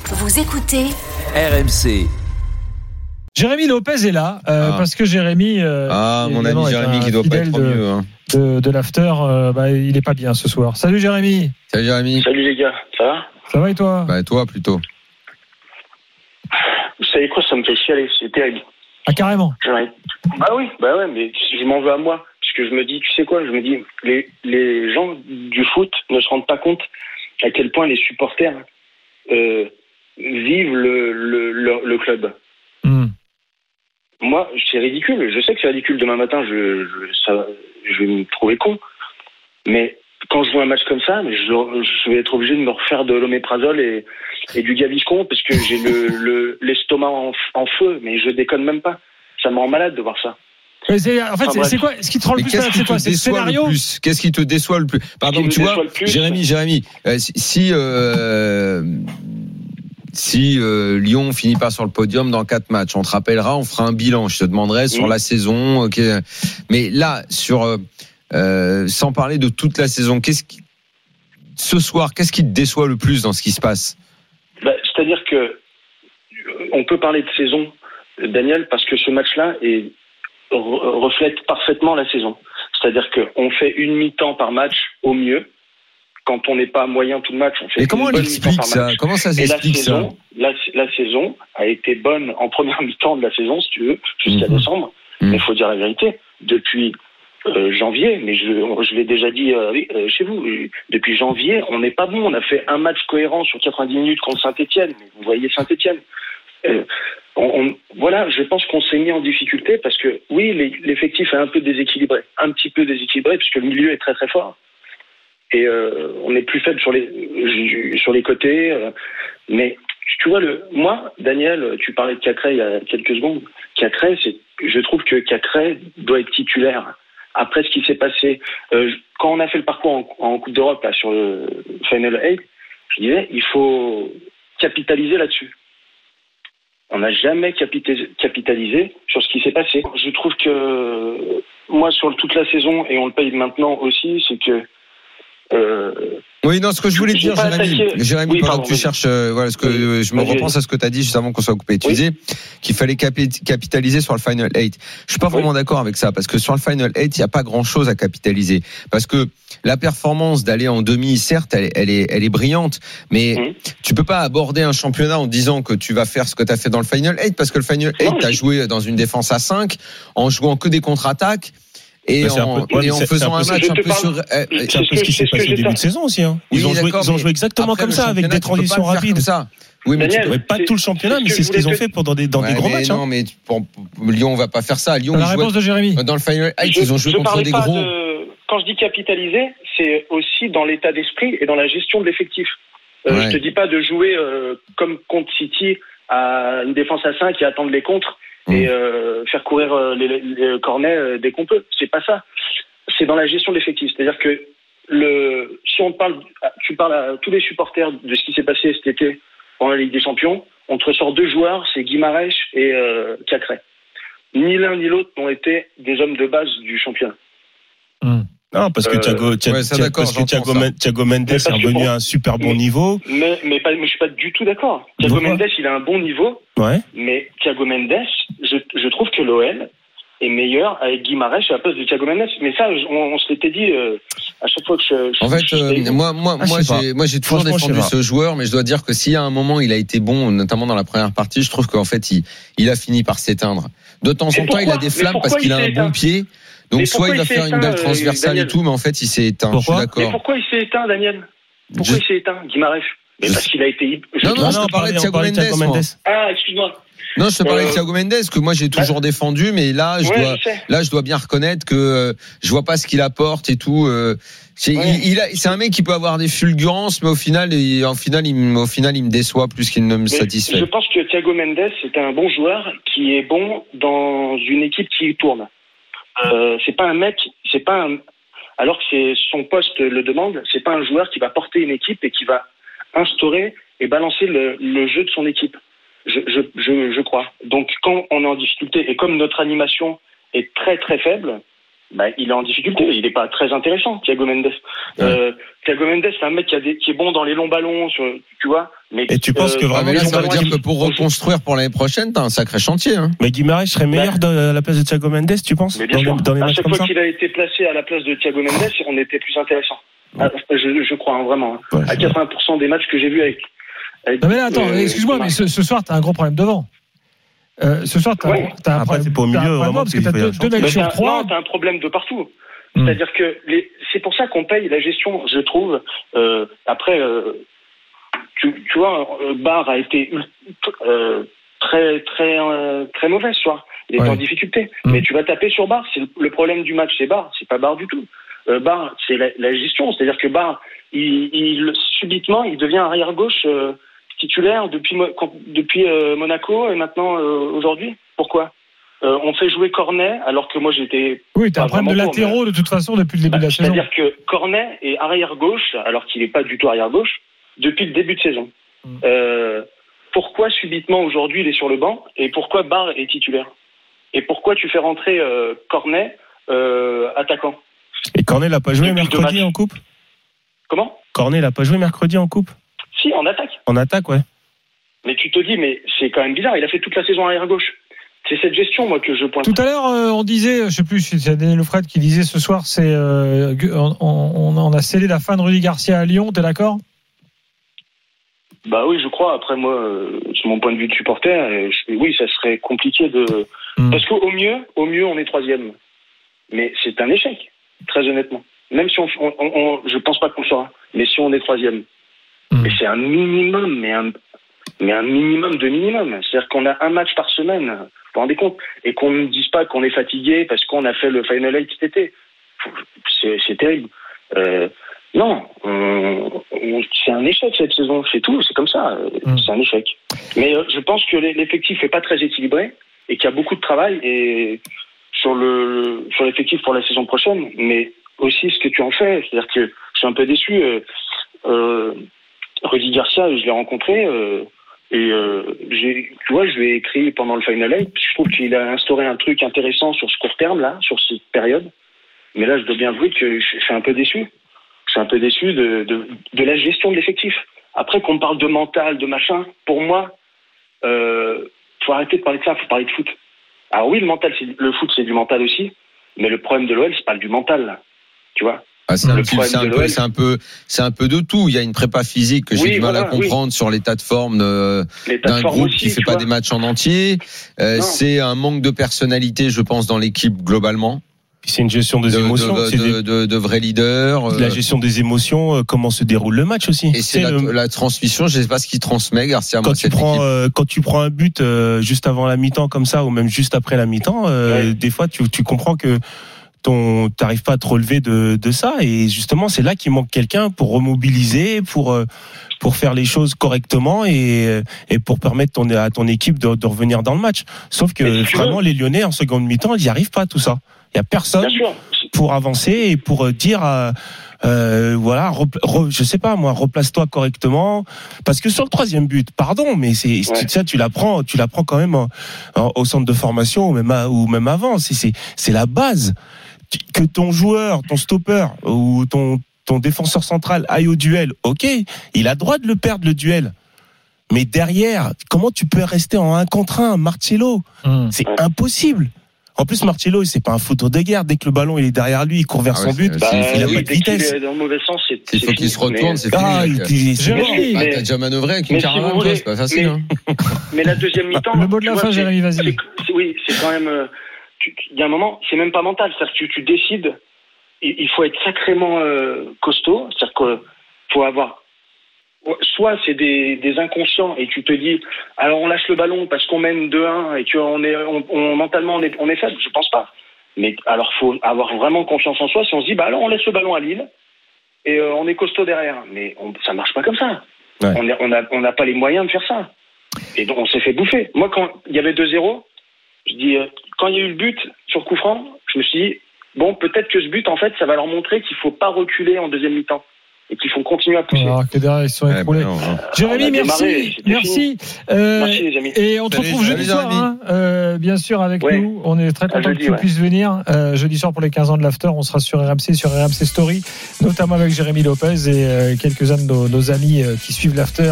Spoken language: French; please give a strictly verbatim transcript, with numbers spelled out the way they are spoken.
Vous écoutez R M C. Jérémy Lopez est là euh, ah. parce que Jérémy euh, ah mon ami Jérémy qui doit pas être de, mieux hein. de, de l'after euh, bah, il est pas bien ce soir. Salut Jérémy. Salut Jérémy. Salut les gars, ça va? Ça va et toi? Bah toi plutôt. Vous savez quoi, ça me fait chialer, c'est terrible. Ah carrément. Bah oui, bah ouais, mais je m'en veux à moi parce que je me dis, tu sais quoi, je me dis les les gens du foot ne se rendent pas compte à quel point les supporters euh, vivent le le, le, le club. Mm. Moi, c'est ridicule. Je sais que c'est ridicule. Demain matin, je, je, ça, je vais me trouver con. Mais quand je vois un match comme ça, je, je vais être obligé de me refaire de l'oméprazole et, et du Gaviscon parce que j'ai le, le, l'estomac en, en feu. Mais je déconne même pas. Ça me rend malade de voir ça. Mais c'est, en fait, enfin, c'est, c'est quoi ce qui te rend le plus malade? C'est quoi? C'est le scénario? Le plus Qu'est-ce qui te déçoit le plus? Pardon, tu vois, Jérémy, Jérémy, euh, si euh, si euh, Lyon finit pas sur le podium dans quatre matchs, on te rappellera, on fera un bilan. Je te demanderai sur mmh. la saison. Okay. Mais là, sur euh, sans parler de toute la saison, qu'est-ce qui, ce soir, qu'est-ce qui te déçoit le plus dans ce qui se passe? Bah, c'est-à-dire que on peut parler de saison, Daniel, parce que ce match-là est, reflète parfaitement la saison. C'est-à-dire qu'on fait une mi-temps par match au mieux. Quand on n'est pas moyen tout le match, on fait. Et comment on explique ça? Comment ça s'explique ça? La, la saison a été bonne en première mi-temps de la saison, si tu veux, jusqu'à mmh. décembre. Mmh. Mais il faut dire la vérité. Depuis euh, janvier, mais je, je l'ai déjà dit euh, chez vous, depuis janvier, on n'est pas bon. On a fait un match cohérent sur quatre-vingt-dix minutes contre Saint-Etienne. Vous voyez Saint-Etienne. Euh, on, on, voilà, je pense qu'on s'est mis en difficulté parce que, oui, les, l'effectif est un peu déséquilibré. Un petit peu déséquilibré puisque le milieu est très très fort. Et euh, on est plus faible sur les sur les côtés, euh, mais tu vois le moi Daniel, tu parlais de Cacré il y a quelques secondes. Cacré, c'est je trouve que Cacré doit être titulaire après ce qui s'est passé euh, quand on a fait le parcours en, en Coupe d'Europe là sur le Final eight. Je disais il faut capitaliser là-dessus. On n'a jamais capitalisé sur ce qui s'est passé. Je trouve que moi sur toute la saison et on le paye maintenant aussi, c'est que Euh, oui, non, ce que je voulais dire, Jérémy, Jérémy oui, pendant pardon, que tu oui. cherches, euh, voilà, ce que oui, je me oui, repense oui. à ce que tu as dit juste avant qu'on soit coupé. Tu oui. disais qu'il fallait capi- capitaliser sur le Final eight. Je suis pas vraiment oui. d'accord avec ça, parce que sur le Final eight, il n'y a pas grand chose à capitaliser. Parce que la performance d'aller en demi, certes, elle, elle est, elle est brillante, mais mmh. tu peux pas aborder un championnat en disant que tu vas faire ce que tu as fait dans le Final eight, parce que le Final eight, tu as joué dans une défense à cinq, en jouant que des contre-attaques. Et, en, peu, ouais, et en faisant un, un match un peu sur. C'est un peu ce qui s'est passé au début de saison aussi. Hein. Ils, oui, ont joué, ils ont joué exactement comme ça, avec des transitions rapides. Ça. Oui, mais Daniel, tu, pas tout le championnat, mais c'est ce qu'ils ont fait pendant des, dans ouais, des gros matchs. Non, hein. mais pour, pour Lyon, on va pas faire ça. Lyon, la réponse de Jérémy. Dans le Final eight, ils ont joué contre des gros. De... Quand je dis capitaliser, c'est aussi dans l'état d'esprit et dans la gestion de l'effectif. Euh, ouais. Je te dis pas de jouer euh, comme contre City à une défense à cinq et attendre les contres. Et euh, faire courir euh, les, les cornets euh, dès qu'on peut. C'est pas ça. C'est dans la gestion de l'effectif. C'est-à-dire que le, si on parle, tu parles à tous les supporters de ce qui s'est passé cet été pendant la Ligue des Champions, on te ressort deux joueurs, c'est Guimarães et euh, Cacré. Ni l'un ni l'autre n'ont été des hommes de base du championnat. Mmh. Non, parce que euh, Thiago, Thiago, ouais, parce que Thiago, Thiago Mendes est revenu à un super bon niveau. Mais, mais, pas, mais je suis pas du tout d'accord. Thiago Pourquoi Mendes, il a un bon niveau. Ouais. Mais Thiago Mendes, je, je trouve que l'O L est meilleur avec Guimarães à la place de Thiago Mendes. Mais ça, on, on se l'était dit euh, à chaque fois que je. je en fait, euh, moi, moi, ah, moi, j'ai, moi, j'ai toujours défendu ce joueur, mais je dois dire que s'il y a un moment, il a été bon, notamment dans la première partie, je trouve qu'en fait, il, il a fini par s'éteindre. De temps en temps, il a des flammes parce qu'il a un bon pied. Donc soit il va faire une belle transversale et tout, mais en fait il s'est éteint. Pourquoi je suis d'accord. Mais pourquoi il s'est éteint, Daniel? Pourquoi je... il s'est éteint, Guimarães? Mais parce qu'il a été. Je non, non, je te parlais de Thiago Mendes. Mendes. Ah, excuse-moi. Non, je te parlais euh... de Thiago Mendes que moi j'ai toujours bah... défendu, mais là je ouais, dois, je là je dois bien reconnaître que euh, je vois pas ce qu'il apporte et tout. Euh, c'est, ouais. il, il a, c'est un mec qui peut avoir des fulgurances, mais au final, il, au final, il, au final, il me déçoit plus qu'il ne me mais satisfait. Je pense que Thiago Mendes c'est un bon joueur qui est bon dans une équipe qui tourne. Euh, c'est pas un mec, c'est pas un, alors que c'est son poste le demande, c'est pas un joueur qui va porter une équipe et qui va instaurer et balancer le, le jeu de son équipe. Je, je, je, je crois. Donc quand on est en difficulté et comme notre animation est très très faible, bah, il est en difficulté. Il n'est pas très intéressant, Thiago Mendes. Ouais. Euh, Thiago Mendes, c'est un mec qui, a des, qui est bon dans les longs ballons, sur, tu vois. Mais, et tu penses euh, que vraiment, là, ça veut dire que pour reconstruire pour l'année prochaine, t'as un sacré chantier. Hein. Mais Guimarães serait meilleur bah, à la place de Thiago Mendes, tu penses? Mais bien dans sûr. Les, dans les à matchs chaque comme fois ça qu'il a été placé à la place de Thiago Mendes, on était plus intéressant. Ouais. Je, je crois, hein, vraiment. Hein. Ouais, à quatre-vingts pour cent des matchs que j'ai vus avec. avec non, mais là, attends, euh, excuse-moi, mais ce, ce soir, t'as un gros problème devant. Euh, ce soir, t'as, ouais. t'as un problème. C'est pas au milieu, vraiment, parce que t'as deux, deux mecs sur trois. Non, t'as un problème de partout. Mmh. C'est-à-dire que les, c'est pour ça qu'on paye la gestion, je trouve. Euh, après, euh, tu, tu vois, Barre a été euh, très, très, euh, très mauvais ce soir. Il est ouais. en difficulté. Mmh. Mais tu vas taper sur Barre. C'est le, le problème du match, c'est Barre. C'est pas Barre du tout. Euh, Barre, c'est la, la gestion. C'est-à-dire que Barre, il, il, subitement, il devient arrière gauche. Euh, titulaire depuis depuis euh, Monaco et maintenant euh, aujourd'hui. Pourquoi euh, on fait jouer Cornet alors que moi j'étais. Oui, t'as un problème de latéraux de toute façon depuis le début bah, de la c'est-à-dire saison. C'est-à-dire que Cornet est arrière gauche alors qu'il n'est pas du tout arrière gauche depuis le début de saison. Mmh. Euh, pourquoi subitement aujourd'hui il est sur le banc et pourquoi Barre est titulaire et pourquoi tu fais rentrer euh, Cornet euh, attaquant? Et Cornet l'a pas joué depuis mercredi en coupe? Comment? Cornet l'a pas joué mercredi en coupe? Si, en attaque. En attaque, ouais. Mais tu te dis, mais c'est quand même bizarre, il a fait toute la saison arrière gauche. C'est cette gestion, moi, que je pointe. Tout à l'heure, euh, on disait, je sais plus, c'est Daniel Lefred qui disait ce soir, c'est euh, on, on, on a scellé la fin de Rudy Garcia à Lyon, t'es d'accord? Bah oui, je crois. Après, moi, euh, c'est mon point de vue de supporter. Je, oui, ça serait compliqué de. Mm. Parce qu'au mieux, au mieux, on est troisième. Mais c'est un échec, très honnêtement. Même si on, on, on je pense pas qu'on le sera. Mais si on est troisième. Mmh. Mais c'est un minimum, mais un, mais un minimum de minimum. C'est-à-dire qu'on a un match par semaine, vous vous rendez compte? Et qu'on ne dise pas qu'on est fatigué parce qu'on a fait le Final Eight cet été. C'est, c'est terrible. Euh, non, on, on, c'est un échec cette saison, c'est tout, c'est comme ça, mmh. c'est un échec. Mais euh, je pense que l'effectif n'est pas très équilibré et qu'il y a beaucoup de travail et sur, le, sur l'effectif pour la saison prochaine, mais aussi ce que tu en fais. C'est-à-dire que je suis un peu déçu. Euh, euh, Rudy Garcia, je l'ai rencontré euh, et euh, j'ai, tu vois, je lui ai écrit pendant le Final Eight. Je trouve qu'il a instauré un truc intéressant sur ce court terme là, sur cette période. Mais là, je dois bien avouer que je suis un peu déçu. Je suis un peu déçu de, de, de la gestion de l'effectif. Après qu'on me parle de mental, de machin, pour moi, euh, faut arrêter de parler de ça. Faut parler de foot. Alors oui, le mental, c'est, le foot, c'est du mental aussi. Mais le problème de l'O L, c'est pas du mental, là. Tu vois. Ah, c'est, un, c'est, un peu, c'est un peu, c'est un peu de tout. Il y a une prépa physique que j'ai oui, du mal voilà, à comprendre oui. sur l'état de forme de, d'un groupe aussi, qui fait pas vois. des matchs en entier. Euh, c'est un manque de personnalité, je pense, dans l'équipe globalement. Puis c'est une gestion des de, émotions, de, c'est de, des... de, de vrais leaders. La gestion des émotions, comment se déroule le match aussi. Et c'est, c'est la, le... la transmission. Je sais pas ce qu'il transmet, Garcia. Quand tu prends, euh, quand tu prends un but euh, juste avant la mi-temps comme ça, ou même juste après la mi-temps, euh, ouais. des fois tu, tu comprends que ton, t'arrives pas à te relever de, de ça, et justement c'est là qu'il manque quelqu'un pour remobiliser, pour pour faire les choses correctement et et pour permettre ton, à ton équipe de, de revenir dans le match. Sauf que vraiment les Lyonnais en seconde mi-temps, ils n'y arrivent pas à tout ça. Il y a personne pour avancer et pour dire euh, euh, voilà, repla- re, je sais pas moi, replace-toi correctement, parce que sur le troisième but, pardon, mais c'est ouais. ça, tu l'apprends, tu l'apprends quand même en, en, au centre de formation ou même à, ou même avant. C'est c'est c'est la base. Que ton joueur, ton stopper ou ton ton défenseur central aille au duel, ok, il a droit de le perdre le duel. Mais derrière, comment tu peux rester en un contre un, Marcelo? Mmh. C'est impossible. En plus, Marcelo, c'est pas un fouteur de guerre. Dès que le ballon il est derrière lui, il court vers ah ouais, son but. Bah, il a oui, pas de vitesse. Il est dans le mauvais sens, c'est, il faut c'est qu'il fini, se retourne, mais... c'est ah, fini. Il, c'est mais, ah, t'as déjà manœuvré avec une caravane, si c'est pas facile. Mais, hein. mais la deuxième mi-temps. Le mot de la fin, Jérémy, vas-y. C'est, c'est, oui, c'est quand même. Il y a un moment, c'est même pas mental. C'est-à-dire que tu, tu décides. Il faut être sacrément euh, costaud. C'est-à-dire qu'il faut avoir. Soit c'est des, des inconscients et tu te dis alors on lâche le ballon parce qu'on mène deux un et qu'on est on, on, mentalement on est, on est faible. Je pense pas. Mais alors faut avoir vraiment confiance en soi. Si on se dit bah alors on laisse le ballon à Lille et euh, on est costaud derrière. Mais on, ça marche pas comme ça. Ouais. On, a, on a on n'a pas les moyens de faire ça. Et donc on s'est fait bouffer. Moi quand il y avait deux zéro, je dis euh, quand il y a eu le but sur coup franc, je me suis dit bon peut-être que ce but en fait ça va leur montrer qu'il faut pas reculer en deuxième mi-temps. et qui font continuer à pousser. Alors que derrière, ils sont Ouais, écroulés. bah non, non. Jérémy, merci. Démarré, Merci. Euh, merci les amis. et on te Salut, retrouve jeudi salut, soir, Jérémy. hein, euh, bien sûr, avec ouais. nous. On est très content jeudi, que tu ouais. puisses venir. Euh, jeudi soir pour les quinze ans de l'After, on sera sur R M C, sur R M C Story, notamment avec Jérémy Lopez et euh, quelques-uns de nos, nos amis euh, qui suivent l'After.